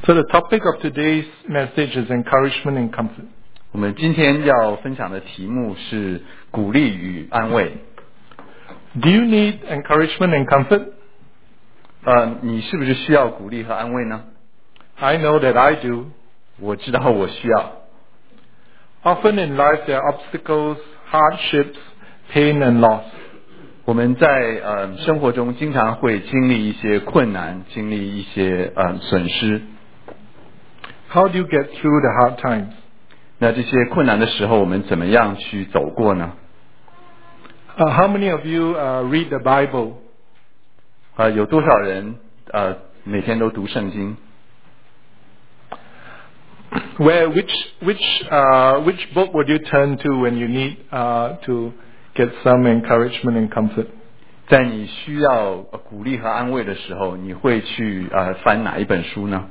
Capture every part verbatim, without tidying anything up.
So the topic of today's message is encouragement and comfort. 我们今天要分享的题目是鼓励与安慰。 Do you need encouragement and comfort? 呃，你是不是需要鼓励和安慰呢？ I know that I do. 我知道我需要。 Often in life there are obstacles, hardships, pain and loss. 我们在呃生活中经常会经历一些困难，经历一些呃损失。 How do you get through the hard times? 那这些困难的时候，我们怎么样去走过呢？ Uh, how many of you uh, read the Bible? 呃，有多少人呃每天都读圣经？ Where which which uh, which book would you turn to when you need uh, to get some encouragement and comfort? 在你需要呃鼓励和安慰的时候，你会去呃翻哪一本书呢？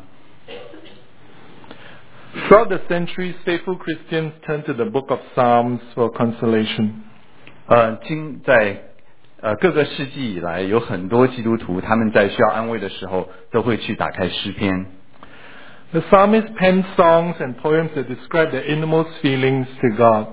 Throughout the centuries, faithful Christians turn to the book of Psalms for consolation. 呃，经在呃各个世纪以来，有很多基督徒他们在需要安慰的时候，都会去打开诗篇。 The psalmist penned songs and poems that describe their innermost feelings to God.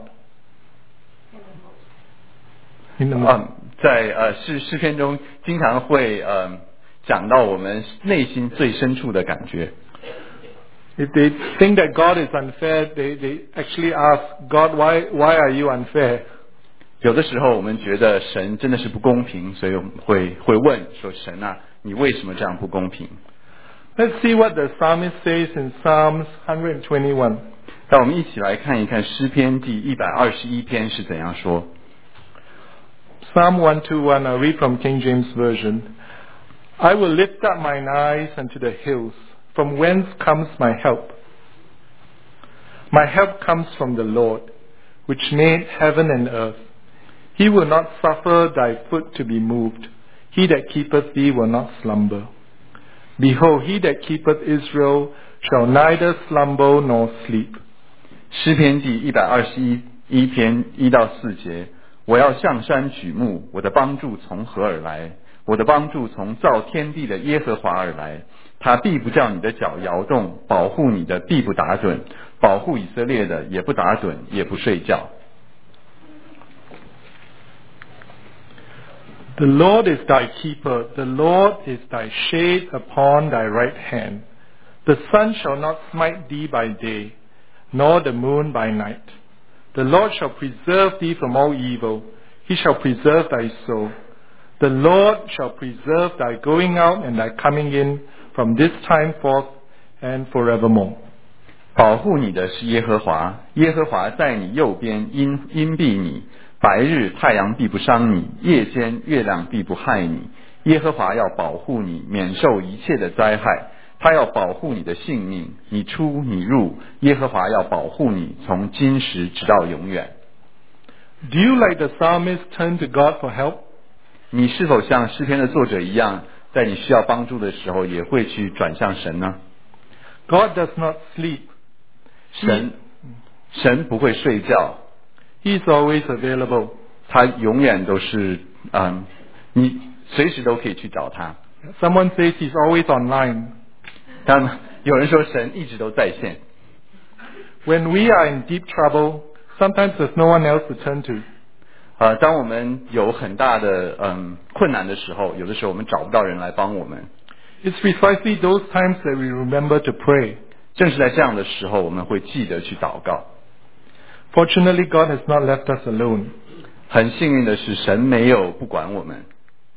啊、 Innermost. 在呃诗诗篇中，经常会呃讲到我们内心最深处的感觉。 If they think that God is unfair, they, they actually ask God, why, why are you unfair? 有的时候我们觉得神真的是不公平，所以我们会会问说：神啊，你为什么这样不公平？ Let's see what the psalmist says in Psalms one twenty-one. 让我们一起来看一看诗篇第一百二十一篇是怎样说。 Psalm one twenty-one, I read from King James Version. I will lift up mine eyes unto the hills. From whence comes my help? My help comes from the Lord, which made heaven and earth. He will not suffer thy foot to be moved. He that keepeth thee will not slumber. Behold, he that keepeth Israel shall neither slumber nor sleep. 诗篇第一百二十一一篇一到四节，我要向山举目，我的帮助从何而来？我的帮助从造天地的耶和华而来。他必不叫你的脚摇动，保护你的必不打盹，保护以色列的也不打盹，也不睡觉。 The Lord is thy keeper. The Lord is thy shade upon thy right hand. The sun shall not smite thee by day, nor the moon by night. The Lord shall preserve thee from all evil. He shall preserve thy soul. The Lord shall preserve thy going out and thy coming in from this time forth and forevermore. 保护你的是耶和华，耶和华在你右边荫荫庇你，白日太阳必不伤你，夜间月亮必不害你。耶和华要保护你，免受一切的灾害。他要保护你的性命，你出你入，耶和华要保护你，从今时直到永远。 Do you, like the psalmist, turn to God for help? 你是否像诗篇的作者一样，在你需要帮助的时候，也会去转向神呢？ God does not sleep. 神，神不会睡觉， He is always available. 他永远都是，嗯，你随时都可以去找他。 Someone says he's always online. 当然，有人说神一直都在线。 When we are in deep trouble, sometimes there's no one else to turn to. 呃，当我们有很大的嗯困难的时候，有的时候我们找不到人来帮我们。 It's precisely those times that we remember to pray. 正是在这样的时候，我们会记得去祷告。 Fortunately, God has not left us alone. 很幸运的是，神没有不管我们。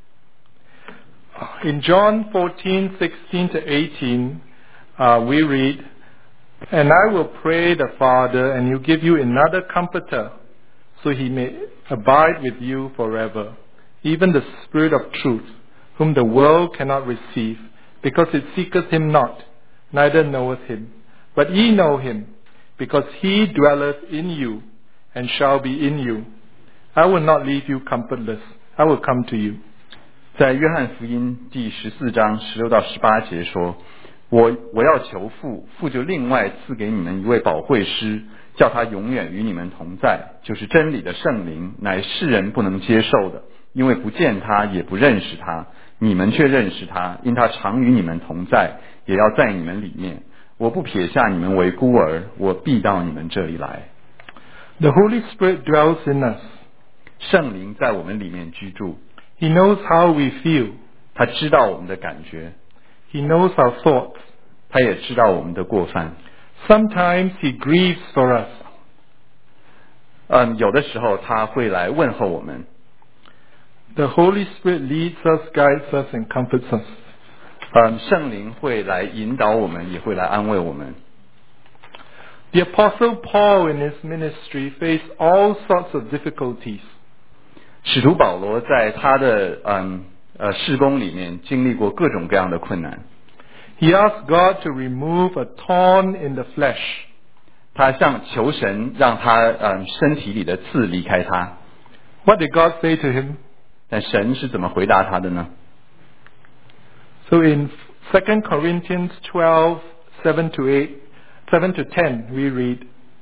In John fourteen, sixteen to eighteen, uh, we read, And I will pray the Father, and he'll give you another comforter, so he may abide with you forever, even the Spirit of truth, whom the world cannot receive, because it seeketh him not, neither knoweth him. But ye know him, because he dwelleth in you, and shall be in you. I will not leave you comfortless. I will come to you. 在约翰福音第十四章十六到十八节说：“我我要求父，父就另外赐给你们一位保惠师，叫他永远与你们同在，就是真理的圣灵，乃世人不能接受的，因为不见他，也不认识他。你们却认识他，因他常与你们同在，也要在你们里面。 我不撇下你们为孤儿，我必到你们这里来。 The Holy Spirit dwells in us. 圣灵在我们里面居住， He knows how we feel. 他知道我们的感觉， He knows our thoughts. 他也知道我们的过犯。 Sometimes He grieves for us. 嗯，有的时候他会来问候我们。 The Holy Spirit leads us, guides us, and comforts us. 嗯，圣灵会来引导我们，也会来安慰我们。 The Apostle Paul in his ministry faced all sorts of difficulties. 使徒保罗在他的嗯呃事工里面经历过各种各样的困难。 He asked God to remove a thorn in the flesh. 他向求神让他嗯身体里的刺离开他。 What did God say to him? 但神是怎么回答他的呢？ So in Second Corinthians twelve, seven to eight, seven to ten, we read,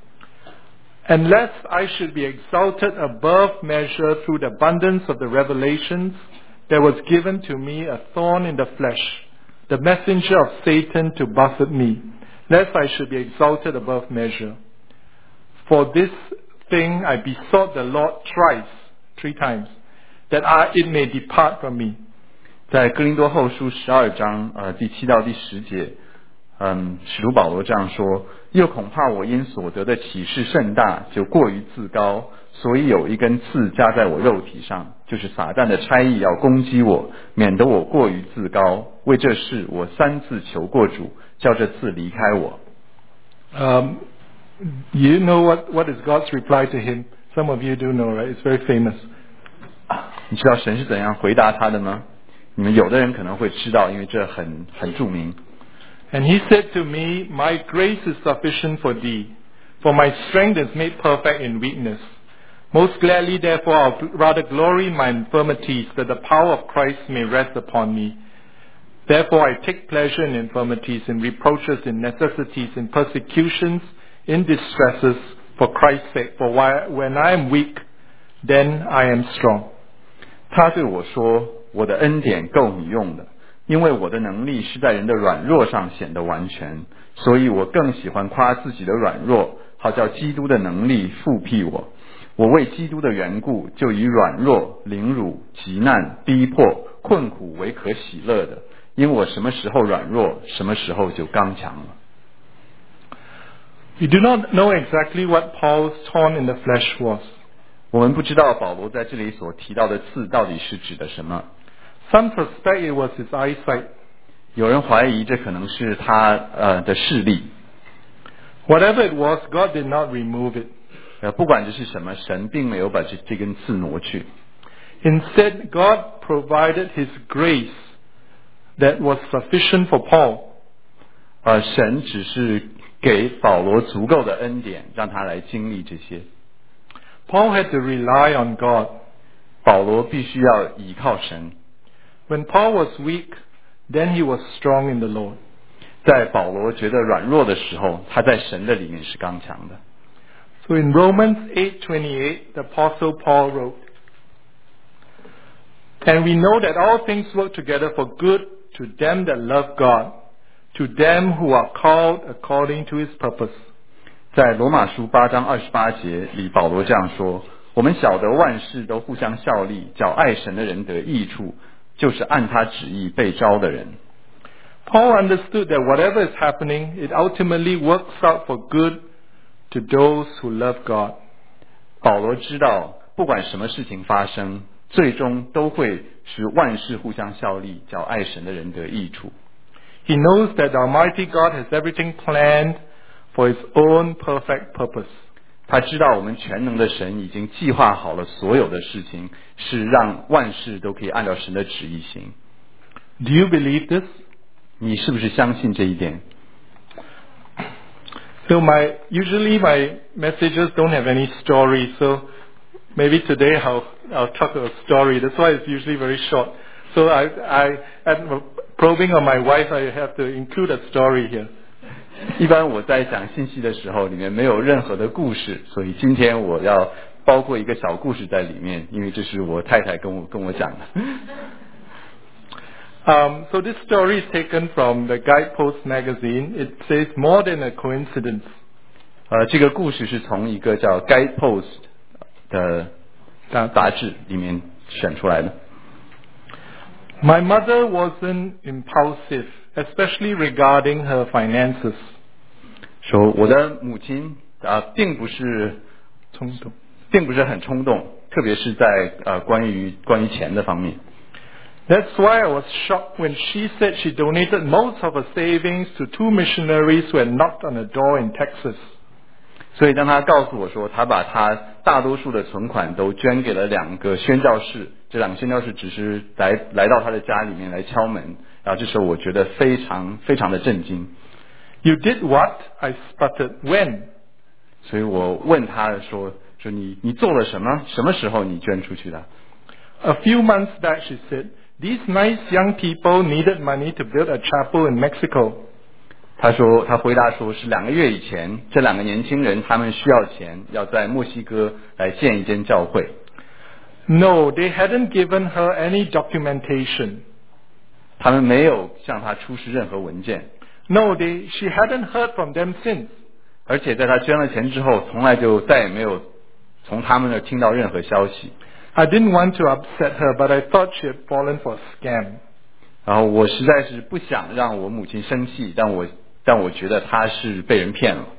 "And lest I should be exalted above measure through the abundance of the revelations, there was given to me a thorn in the flesh, the messenger of Satan to buffet me, lest I should be exalted above measure. For this thing I besought the Lord thrice, three times, that I, it may depart from me." 在哥林多后书十二章呃第七到第十节，嗯，使徒保罗这样说：又恐怕我因所得的启示甚大，就过于自高，所以有一根刺加在我肉体上，就是撒旦的差役要攻击我，免得我过于自高。为这事我三次求过主，叫这刺离开我。 Um, you know what, what is God's reply to him? Some of you do know, right? It's very famous. 你知道神是怎样回答他的吗？你们有的人可能会知道，因为这很很著名。 And he said to me, "My grace is sufficient for thee, for my strength is made perfect in weakness. Most gladly, therefore, I'll rather glory in my infirmities, that the power of Christ may rest upon me. Therefore, I take pleasure in infirmities, in reproaches, in necessities, in persecutions, in distresses, for Christ's sake. For why, when I am weak, then I am strong." 他对我说：“我的恩典够你用的，因为我的能力是在人的软弱上显得完全，所以我更喜欢夸自己的软弱，好叫基督的能力复辟我。我为基督的缘故，就以软弱、凌辱、急难、逼迫、困苦为可喜乐的，因我什么时候软弱，什么时候就刚强了。” We do not know exactly what Paul's thorn in the flesh was. 我们不知道保罗在这里所提到的刺到底是指的什么。 Some suspect it was his eyesight. 有人怀疑这可能是他呃的视力。 Whatever it was, God did not remove it. 呃，不管这是什么，神并没有把这这根刺挪去。 Instead, God provided His grace that was sufficient for Paul. 呃，神只是给保罗足够的恩典，让他来经历这些。 Paul had to rely on God. 保罗必须要倚靠神。 When Paul was weak, then he was strong in the Lord. 在保罗觉得软弱的时候，他在神的里面是刚强的。 So in Romans eight twenty-eight, the Apostle Paul wrote, "And we know that all things work together for good to them that love God, to them who are called according to His purpose." 在罗马书八章二十八节里，保罗这样说：我们晓得万事都互相效力，叫爱神的人得益处，就是按他旨意被招的人。 Paul understood that whatever is happening, it ultimately works out for good to those who love God. 保罗知道，不管什么事情发生，最终都会使万事互相效力，叫爱神的人得益处。 He knows that the Almighty God has everything planned for His own perfect purpose. 他知道我们全能的神已经计划好了所有的事情，是让万事都可以按照神的旨意行。 Do you believe this? 你是不是相信这一点？ So my usually my messages don't have any story. So maybe today I'll I'll talk a story. That's why it's usually very short. So I I at probing on my wife, I have to include a story here. 一般我在讲信息的时候，里面没有任何的故事，所以今天我要包括一个小故事在里面，因为这是我太太跟我跟我讲的。 Um, so this story is taken from the Guidepost magazine. It says more than a coincidence. 呃，这个故事是从一个叫《Guidepost》的杂志里面选出来的。 My mother wasn't impulsive, especially regarding her finances. 说我的母亲啊、呃，并不是冲动， 并不是很冲动，特别是在呃关于关于钱的方面。 That's why I was shocked when she said she donated most of her savings to two missionaries who had knocked on the door in Texas. 所以当他告诉我说，他把他大多数的存款都捐给了两个宣教士，这两个宣教士只是来来到他的家里面来敲门，然后这时候我觉得非常非常的震惊。 You did what? I sputtered. When? 所以我问他说说你你做了什么？什么时候你捐出去的？ A few months back, she said, these nice young people needed money to build a chapel in Mexico. 他说，他回答说是两个月以前，这两个年轻人他们需要钱，要在墨西哥来建一间教会。 No, they hadn't given her any documentation. 他们没有向他出示任何文件。 No, they, she hadn't heard from them since. 而且在他捐了钱之后，从来就再也没有从他们那儿听到任何消息。 I didn't want to upset her, but I thought she had fallen for a scam. 然后我实在是不想让我母亲生气，但我但我觉得她是被人骗了。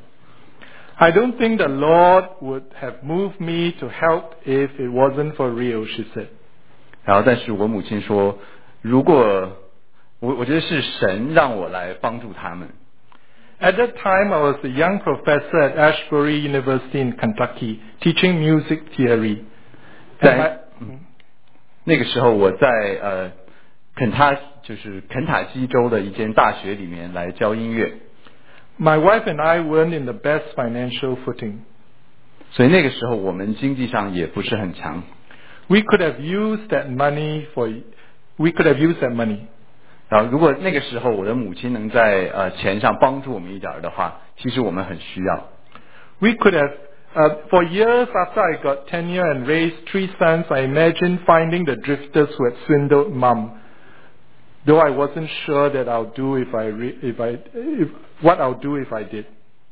I don't think the Lord would have moved me to help if it wasn't for real, she said. 然后，但是我母亲说，如果我我觉得是神让我来帮助他们。 At that time, I was a young professor at Ashbury University in Kentucky, teaching music theory. 在那个时候，我在呃肯塔就是肯塔基州的一间大学里面来教音乐。 My wife and I weren't in the best financial footing. 所以那个时候我们经济上也不是很强。 We could have used that money for, we could have used that money. 然后，如果那个时候我的母亲能在呃钱上帮助我们一点的话，其实我们很需要。 We could have, uh, for years after I got tenure and raised three sons, I imagined finding the drifters who had swindled mom. Though I wasn't sure that I'll do if I, re, if I, if, what I'll do if I did.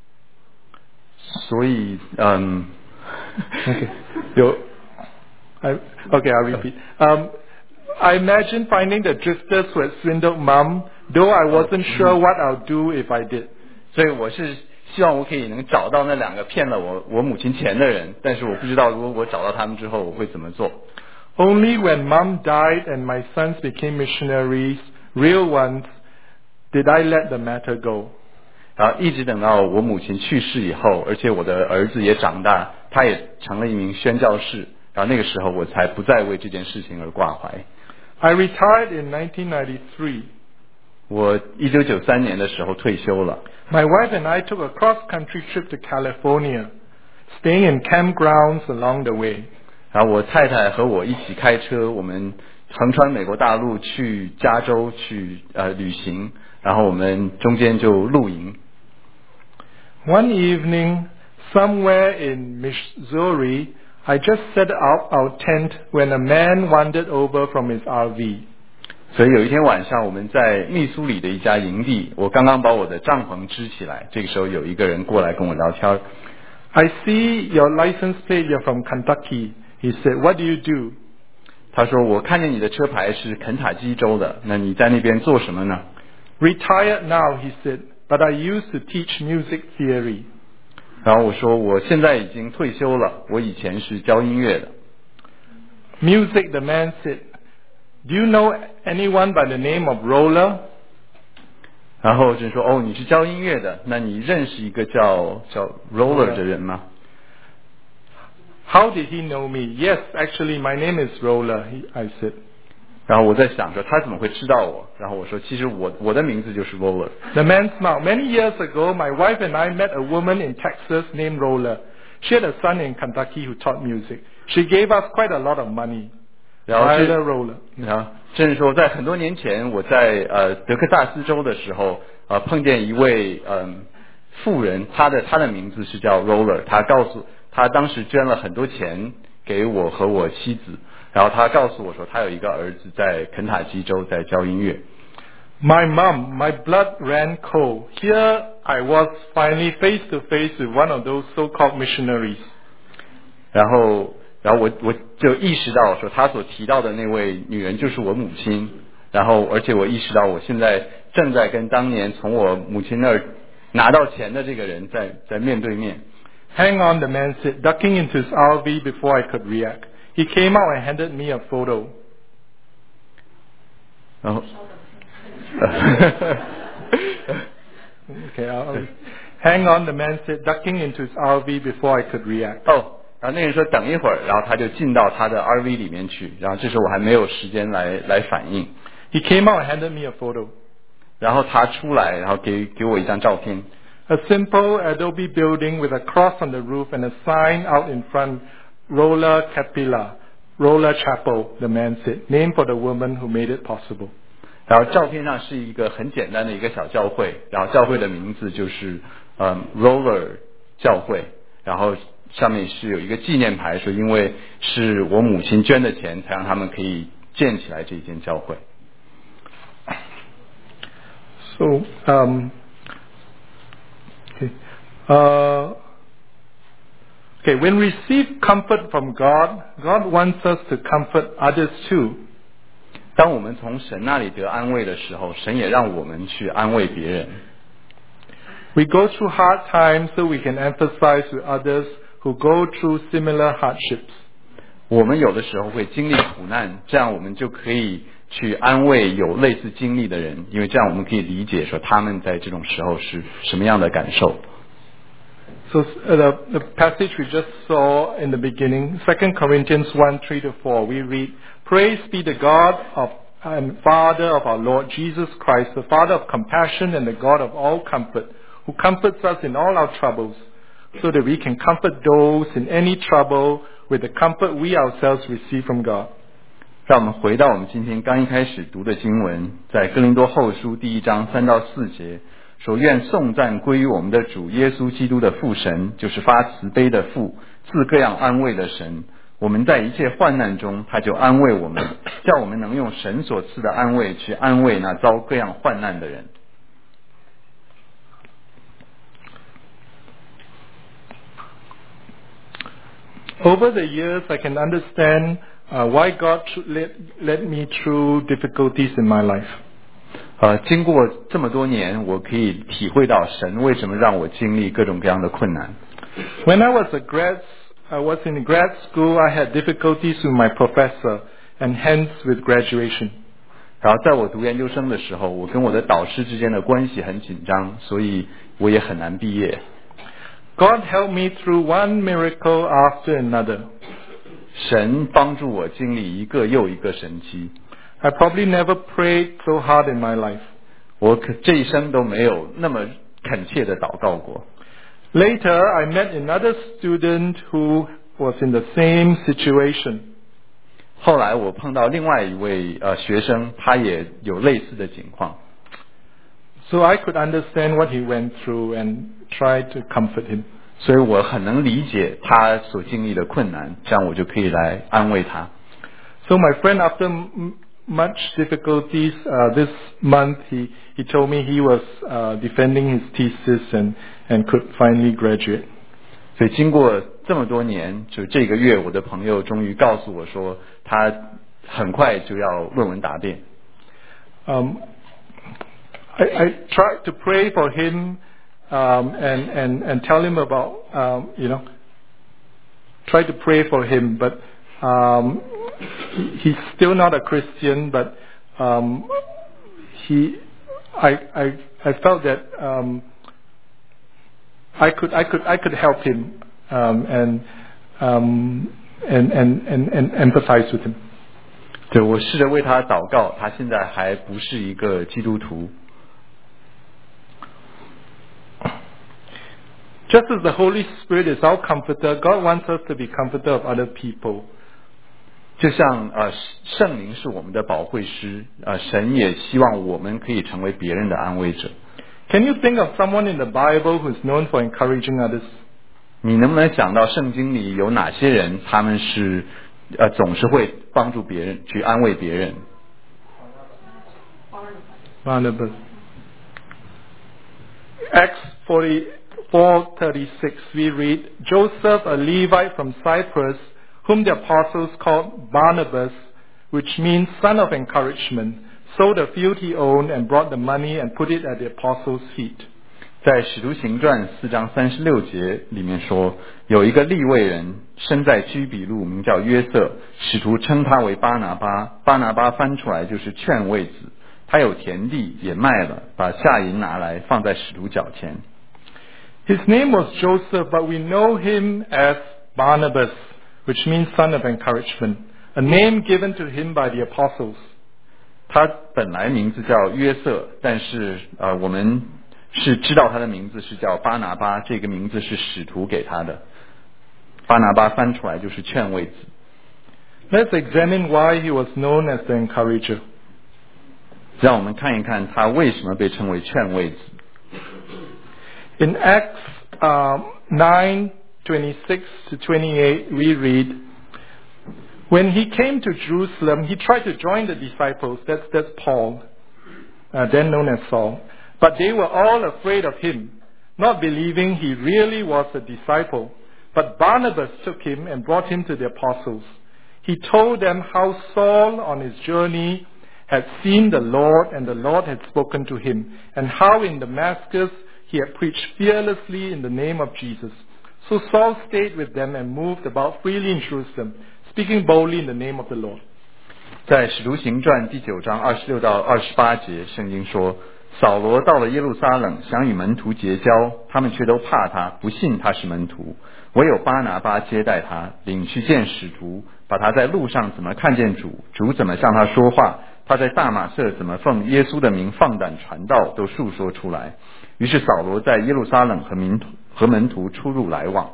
所以，嗯 Okay. 有 I, okay, I'll repeat. Um, I imagine finding the drifters who had swindled mom, though I wasn't sure what I'll do if I did. 所以我是希望我可以能找到那两个骗了我我母亲钱的人，但是我不知道如果我找到他们之后我会怎么做。 Only when mom died and my sons became missionaries, real ones, did I let the matter go. 然后一直等到我母亲去世以后，而且我的儿子也长大，他也成了一名宣教士，然后那个时候我才不再为这件事情而挂怀。 I retired in nineteen ninety-three. 我一九九三年的时候退休了。 My wife and I took a cross-country trip to California, staying in campgrounds along the way. 然后我太太和我一起开车，我们横穿美国大陆去加州去呃旅行，然后我们中间就露营。 One evening, somewhere in Missouri, I just set out our tent when a man wandered over from his R V. 所以有一天晚上，我们在密苏里的一家营地，我刚刚把我的帐篷支起来，这个时候有一个人过来跟我聊天。 I see your license plate, you're from Kentucky. He said, what do you do? 他说，我看见你的车牌是肯塔基州的，那你在那边做什么呢？ Retired now, he said, but I used to teach music theory. 然后我说，我现在已经退休了，我以前是教音乐的。 Music, the man said, do you know anyone by the name of Roller? 然后就说，哦，你是教音乐的，那你认识一个叫叫 Roller 的人吗？ How did he know me? Yes, actually, my name is Roller, he, I said. 然后我在想着他怎么会知道我？然后我说，其实我我的名字就是 Roller。 The man smiled. Many years ago, my wife and I met a woman in Texas named Roller. She had a son in Kentucky who taught music. She gave us quite a lot of money. 然后 Tyler 是 Roller. 然后甚至说，在很多年前，我在呃德克萨斯州的时候，呃碰见一位嗯、呃、富人，他的他的名字是叫 Roller。他告诉他当时捐了很多钱给我和我妻子， 然后他告诉我说，他有一个儿子在肯塔基州在教音乐。 My mom, my blood ran cold. Here I was finally face to face with one of those so-called missionaries. 然后，然后我我就意识到说，他所提到的那位女人就是我母亲。然后，而且我意识到，我现在正在跟当年从我母亲那儿拿到钱的这个人在在面对面。 Hang on, the man said, ducking into his R V before I could react. He came out and handed me a photo. 然后。 Okay, I'll, hang on, the man said, ducking into his R V before I could react. 哦，然后那人说等一会儿，然后他就进到他的 R V 里面去，然后这时候我还没有时间来来反应。 He came out and handed me a photo. 然后他出来，然后给给我一张照片。 A simple adobe building with a cross on the roof and a sign out in front, Roller Capilla, Roller Chapel, the man said, named for the woman who made it possible. 然后照片上是一个很简单的一个小教会，然后教会的名字就是嗯 Roller 教会，然后上面是有一个纪念牌，说因为是我母亲捐的钱，才让他们可以建起来这间教会。 So, um, okay, uh, okay, when we receive comfort from God, God wants us to comfort others too. 当我们从神那里得安慰的时候，神也让我们去安慰别人。 We go through hard times so we can empathize with others who go through similar hardships. 我们有的时候会经历苦难，这样我们就可以去安慰有类似经历的人，因为这样我们可以理解说他们在这种时候是什么样的感受。 So uh, the, the passage we just saw in the beginning, Second Corinthians one, three to four, we read, Praise be the God of and Father of our Lord Jesus Christ, the Father of compassion and the God of all comfort, who comforts us in all our troubles, so that we can comfort those in any trouble with the comfort we ourselves receive from God. 让我们回到我们今天刚一开始读的经文，在哥林多后书第一章三到四节，说愿颂赞归于我们的主耶稣基督的父神，就是发慈悲的父，赐各样安慰的神。我们在一切患难中，他就安慰我们，叫我们能用神所赐的安慰去安慰那遭各样患难的人。 Over the years, I can understand uh, why God led, led me through difficulties in my life. 呃，经过这么多年，我可以体会到神为什么让我经历各种各样的困难。 When I was a grad, I was in grad school, I had difficulties with my professor, and hence with graduation. 然后在我读研究生的时候，我跟我的导师之间的关系很紧张，所以我也很难毕业。 God helped me through one miracle after another. 神帮助我经历一个又一个神迹。 I probably never prayed so hard in my life. 我可这一生都没有那么恳切的祷告过。 Later, I met another student who was in the same situation. 后来我碰到另外一位呃学生，他也有类似的情况。 So I could understand what he went through and try to comfort him. 所以我很能理解他所经历的困难，这样我就可以来安慰他。 So my friend, after m- much difficulties, uh, this month he, he told me he was uh, defending his thesis and, and could finally graduate. 所以经过这么多年，就这个月，我的朋友终于告诉我说，他很快就要论文答辩。 Um, I, I tried to pray for him um, and, and, and tell him about, um, you know, try to pray for him, but um, he, he's still not a Christian, but um, he, I, I, I felt that um, I could, I could, I could help him um, and, um, and, and, and, and empathize with him. 对，我试着为他祷告，他现在还不是一个基督徒。 Just as the Holy Spirit is our comforter, God wants us to be comforter of other people. 就像呃圣灵是我们的保惠师，呃神也希望我们可以成为别人的安慰者。 Can you think of someone in the Bible who is known for encouraging others? 你能不能想到圣经里有哪些人，他们是呃总是会帮助别人，去安慰别人。 Barnabas. Acts forty-four thirty-six, we read, Joseph, a Levite from Cyprus, whom the apostles called Barnabas, which means son of encouragement, sold a field he owned and brought the money and put it at the apostles' feet. 在使徒行传四章三十六节里面说，有一个利未人生在居比路，名叫约瑟，使徒称他为巴拿巴，巴拿巴翻出来就是劝慰子。他有田地也卖了，把下银拿来放在使徒脚前。 His name was Joseph, but we know him as Barnabas, which means son of encouragement, a name given to him by the apostles. 他本来名字叫约瑟，但是呃，我们是知道他的名字是叫巴拿巴，这个名字是使徒给他的。巴拿巴翻出来就是劝慰子。 Let's examine why he was known as the encourager. 让我们看一看他为什么被称为劝慰子。 In Acts um, nine twenty-six to twenty-eight, we read, when he came to Jerusalem, he tried to join the disciples. That's, that's Paul, uh, then known as Saul. But they were all afraid of him, not believing he really was a disciple. But Barnabas took him and brought him to the apostles. He told them how Saul on his journey had seen the Lord and the Lord had spoken to him, and how in Damascus he had preached fearlessly in the name of Jesus. So Saul stayed with them and moved about freely in Jerusalem, speaking boldly in the name of the Lord. 在使徒行传第九章二十六到二十八节，圣经说，扫罗到了耶路撒冷，想与门徒结交，他们却都怕他，不信他是门徒。唯有巴拿巴接待他，领去见使徒，把他在路上怎么看见主，主怎么向他说话，他在大马色怎么奉耶稣的名放胆传道，都述说出来。于是扫罗在耶路撒冷和门徒和门徒出入来往。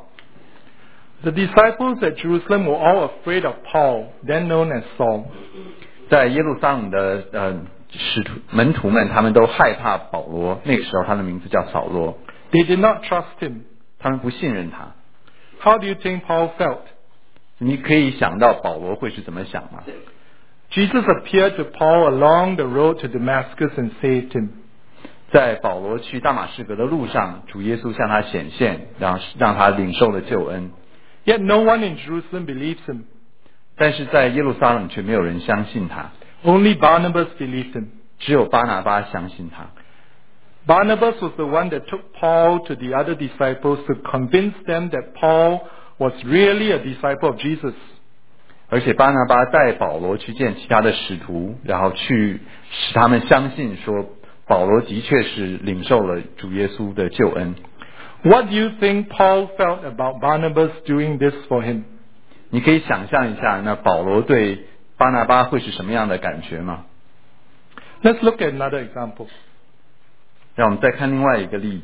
The disciples at Jerusalem were all afraid of Paul, then known as Saul. 在耶路撒冷的呃使徒门徒们，他们都害怕保罗，那个时候他的名字叫扫罗。 They did not trust him. 他们不信任他。 How do you think Paul felt? 你可以想到保罗会是怎么想吗？ Jesus appeared to Paul along the road to Damascus and saved him. 在保罗去大马士革的路上，主耶稣向他显现，让让他领受了救恩。 Yet no one in Jerusalem believes him. 但是在耶路撒冷却没有人相信他， Only Barnabas believed him. 只有巴拿巴相信他。 Barnabas was the one that took Paul to the other disciples to convince them that Paul was really a disciple of Jesus. 而且巴拿巴带保罗去见其他的使徒，然后去使他们相信说，保罗的确是领受了主耶稣的救恩。 What do you think Paul felt about Barnabas doing this for him? 你可以想象一下，那保罗对巴拿巴会是什么样的感觉吗？ Let's look at another example. 让我们再看另外一个例子。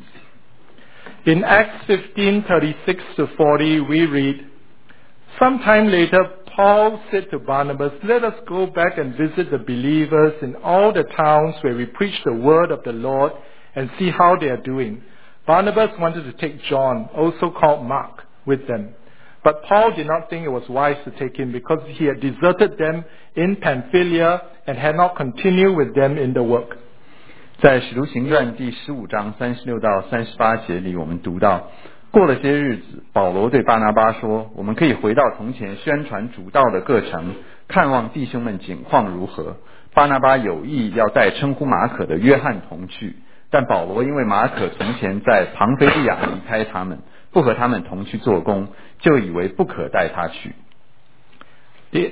In Acts fifteen thirty-six to forty, we read, sometime later, Paul said to Barnabas, let us go back and visit the believers in all the towns where we preach the word of the Lord and see how they are doing. Barnabas wanted to take John, also called Mark, with them. But Paul did not think it was wise to take him because he had deserted them in Pamphylia and had not continued with them in the work. 在使徒行传第十五章三十六到三十八节里，我们读到，过了些日子，保罗对巴拿巴说，我们可以回到从前宣传主道的各城，看望弟兄们景况如何。巴拿巴有意要带称呼马可的约翰同去，但保罗因为马可从前在庞菲利亚离开他们，不和他们同去做工，就以为不可带他去。 They,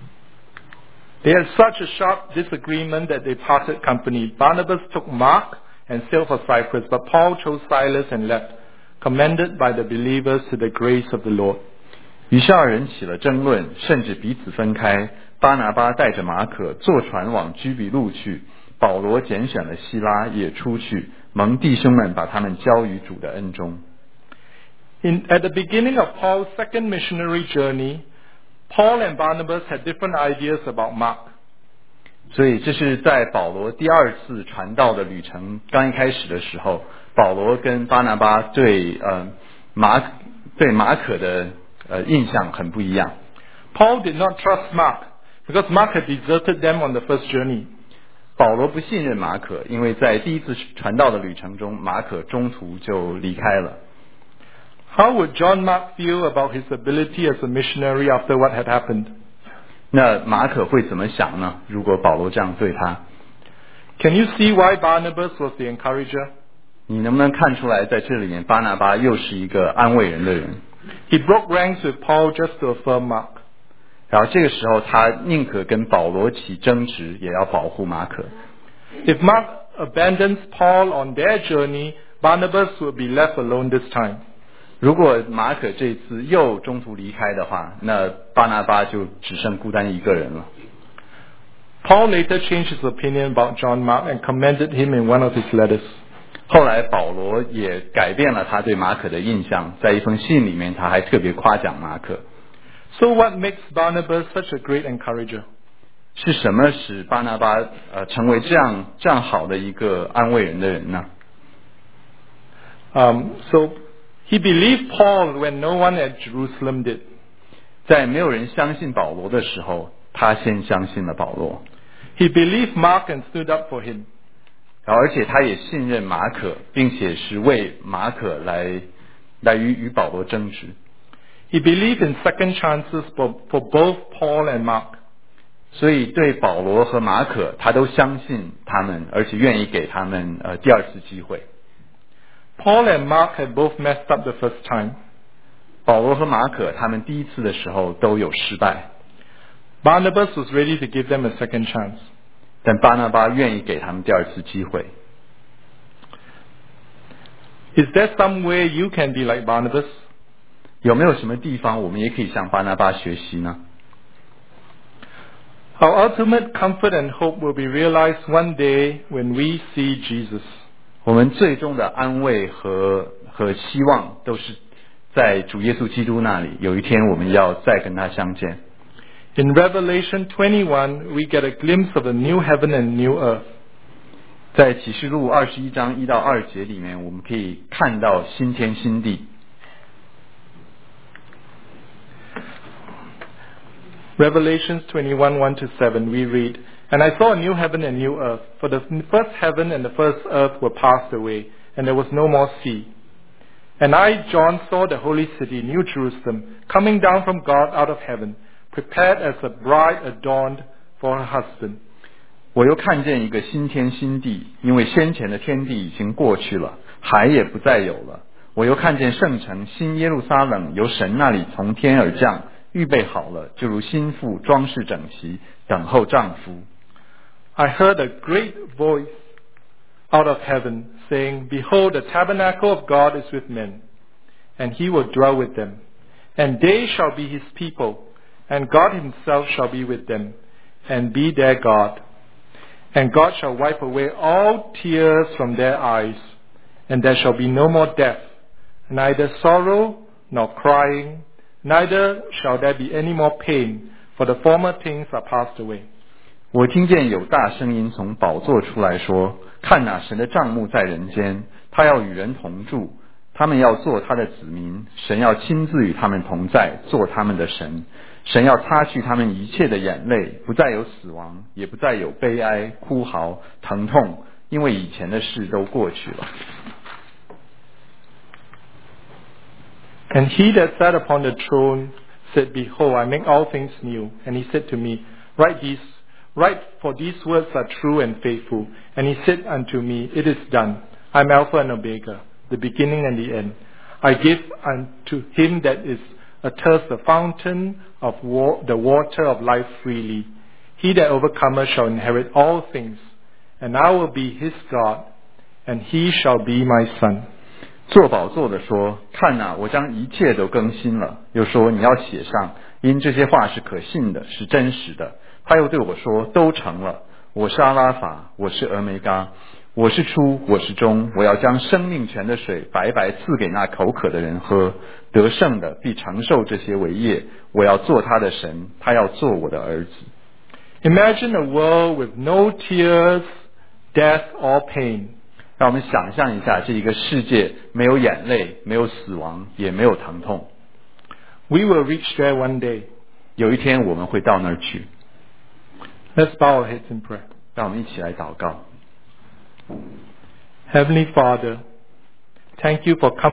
they had such a sharp disagreement that they parted company. Barnabas took Mark and sailed for Cyprus, but Paul chose Silas and left, commended by the believers to the grace of the Lord. 于是二人起了争论，甚至彼此分开。巴拿巴带着马可坐船往居比路去，保罗拣选了希拉也出去，蒙弟兄们把他们交于主的恩中。 In, at the beginning of Paul's second missionary journey, Paul and Barnabas had different ideas about Mark. 所以这是在保罗第二次传道的旅程刚一开始的时候，保罗跟巴拿巴对呃马对马可的呃印象很不一样。 Paul did not trust Mark because Mark had deserted them on the first journey. 保罗不信任马可，因为在第一次传道的旅程中，马可中途就离开了。 How would John Mark feel about his ability as a missionary after what had happened? 那马可会怎么想呢？如果保罗这样对他， Can you see why Barnabas was the encourager? 你能不能看出来，在这里面巴拿巴又是一个安慰人的人？ He broke ranks with Paul just to affirm Mark. 然后这个时候，他宁可跟保罗起争执，也要保护马可。 If Mark abandons Paul on their journey, Barnabas would be left alone this time. 如果马可这次又中途离开的话，那巴拿巴就只剩孤单一个人了。 Paul later changed his opinion about John Mark and commended him in one of his letters. 后来保罗也改变了他对马可的印象，在一封信里面，他还特别夸奖马可。 So what makes Barnabas such a great encourager? 是什么使巴拿巴呃成为这样这样好的一个安慰人的人呢？ Um, so he believed Paul when no one at Jerusalem did. 在没有人相信保罗的时候，他先相信了保罗。 He believed Mark and stood up for him. 然后而且他也信任马可，并且是为马可来来与与保罗争执。 He believed in second chances for, for both Paul and Mark. 所以对保罗和马可，他都相信他们，而且愿意给他们呃第二次机会。 Paul and Mark had both messed up the first time. 保罗和马可他们第一次的时候都有失败， Barnabas was ready to give them a second chance. 但巴拿巴愿意给他们第二次机会。 Is there some way you can be like Barnabas? 有没有什么地方我们也可以向巴拿巴学习呢？ Our ultimate comfort and hope will be realized one day when we see Jesus. 我们最终的安慰和和希望都是在主耶稣基督那里。有一天我们要再跟他相见。 In Revelation twenty-one, we get a glimpse of a new heaven and new earth. 在启示录二十一章一到二节里面，我们可以看到新天新地。 Revelations twenty-one, one to seven, we read, And I saw a new heaven and new earth, for the first heaven and the first earth were passed away, and there was no more sea. And I, John, saw the holy city, New Jerusalem, coming down from God out of heaven, prepared as a bride adorned for her husband. 我又看见一个新天新地，因为先前的天地已经过去了，海也不再有了。我又看见圣城新耶路撒冷由神那里从天而降，预备好了，就如新妇装饰整齐，等候丈夫。 I heard a great voice out of heaven saying, Behold, the tabernacle of God is with men, and he will dwell with them. And they shall be his people, and God himself shall be with them, and be their God. And God shall wipe away all tears from their eyes, and there shall be no more death, neither sorrow nor crying, neither shall there be any more pain, for the former things are passed away. 我听见有大声音从宝座出来说：看哪，神的帐幕在人间，他要与人同住，他们要做他的子民，神要亲自与他们同在，做他们的神。神要擦去他们一切的眼泪，不再有死亡，也不再有悲哀、哭嚎、疼痛，因为以前的事都过去了。 And he that sat upon the throne said, Behold, I make all things new. And he said to me, Write these, write, for these words are true and faithful. And he said unto me, It is done. I am Alpha and Omega, the beginning and the end. I give unto him that is athirst the fountain of wa- the water of life freely. He that overcometh shall inherit all things, and I will be his God, and he shall be my son. 坐宝座的说：看哪，我将一切都更新了。又说：你要写上，因这些话是可信的，是真实的。他又对我说：都成了。我是阿拉法，我是俄梅嘎，我是初，我是终。我要将生命泉的水白白赐给那口渴的人喝。得胜的必承受这些为业。我要做他的神，他要做我的儿子。 Imagine a world with no tears, death, or pain. 让我们想象一下，这一个世界没有眼泪，没有死亡，也没有疼痛。 We will reach there one day. 有一天我们会到那儿去。 Let's bow our heads in prayer. 让我们一起来祷告。 Heavenly Father, thank you for coming